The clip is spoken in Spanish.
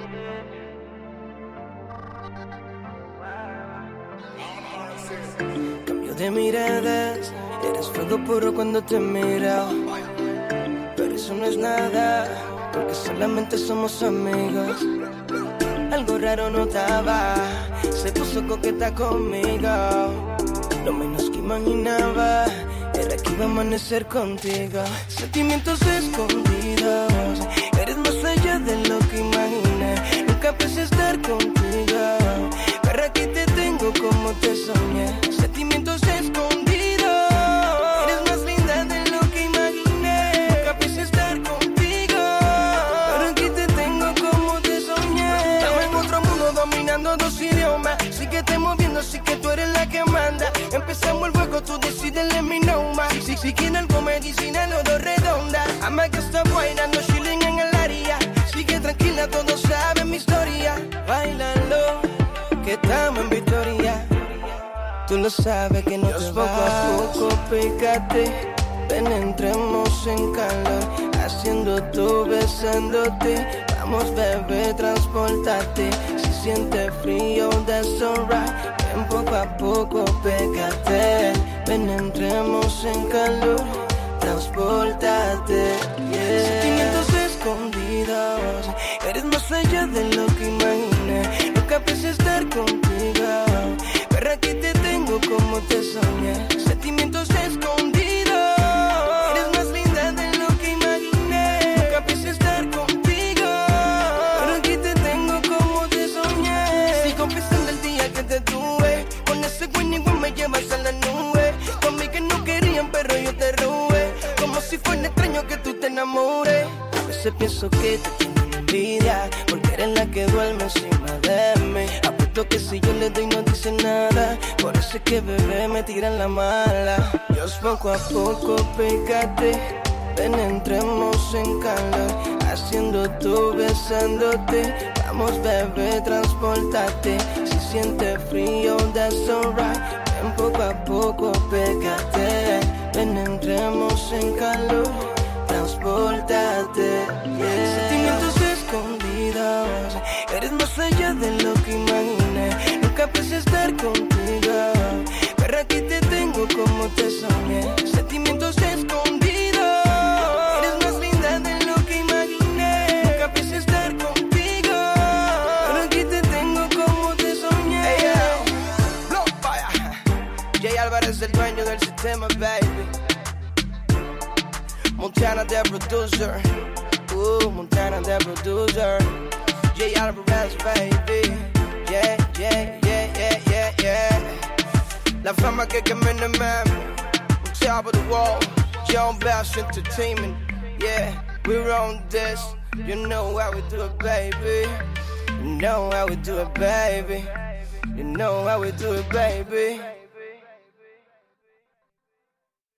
Cambio de miradas, eres fuego puro cuando te miro. Pero eso no es nada, porque solamente somos amigos. Algo raro notaba, se puso coqueta conmigo. Lo menos que imaginaba era que iba a amanecer contigo. Sentimientos escondidos, eres más allá de lo que imaginé. Nunca pensé estar contigo, pero aquí te tengo como te soñé. Sentimientos escondidos, eres más linda de lo que imaginé. Nunca pensé estar contigo, pero aquí te tengo como te soñé. Estamos en otro mundo dominando dos idiomas. Síguete moviendo, sí que tú eres la que manda. Empezamos el juego, tú decides, let me know más. Si quieren algo medicinal o dos redonda. Ama que está bailando, chilling en el área. Sigue tranquila, todos saben mi historia. Bailalo, que estamos en victoria. Tú lo sabes que no Dios te vas. Poco a poco pégate, ven entremos en calor. Haciendo tú, besándote. Vamos bebé, transportate. Si sientes frío, that's alright. Ven poco a poco pégate, ven entremos en calor. Transportate, yeah. Sentimientos escondidos, eres más allá de lo que imaginé. Nunca pensé estar contigo, pero aquí te tengo como te soñé. Sentimientos escondidos, eres más linda de lo que imaginé. Nunca pensé estar contigo, pero aquí te tengo como te soñé. Sigo pensando el día que te tuve, con ese güey igual me llevas a la nube. Conmigo que no querían, pero yo te robé, como si fuera extraño que tú te enamores. A veces pienso que te tengo envidia, porque eres la que duerme encima de mí. Apuesto que si yo le doy no dice nada, por eso es que bebé me tiran la mala. Dios, poco a poco pégate, ven entremos en calor. Haciendo tú, besándote. Vamos bebé, transportate. Si sientes frío, that's alright. Ven poco a poco pégate, ven entremos en calor. Transportate, yeah. Sentimientos escondidos, eres más allá de lo que imaginé. Nunca pensé estar contigo, pero aquí te tengo como te soñé. Sentimientos escondidos, eres más linda de lo que imaginé. Nunca pensé estar contigo, pero aquí te tengo como te soñé. Hey, yo, blow fire. Jay Álvarez, el dueño del sistema, baby. Montana the producer, Montana the producer. Jay Alvarez, baby. Yeah, yeah, yeah, yeah, yeah, yeah. La fama que me man. On top of the wall, John Bass Entertainment. Yeah, we're on this. You know how we do it, baby. You know how we do it, baby. You know how we do it, baby.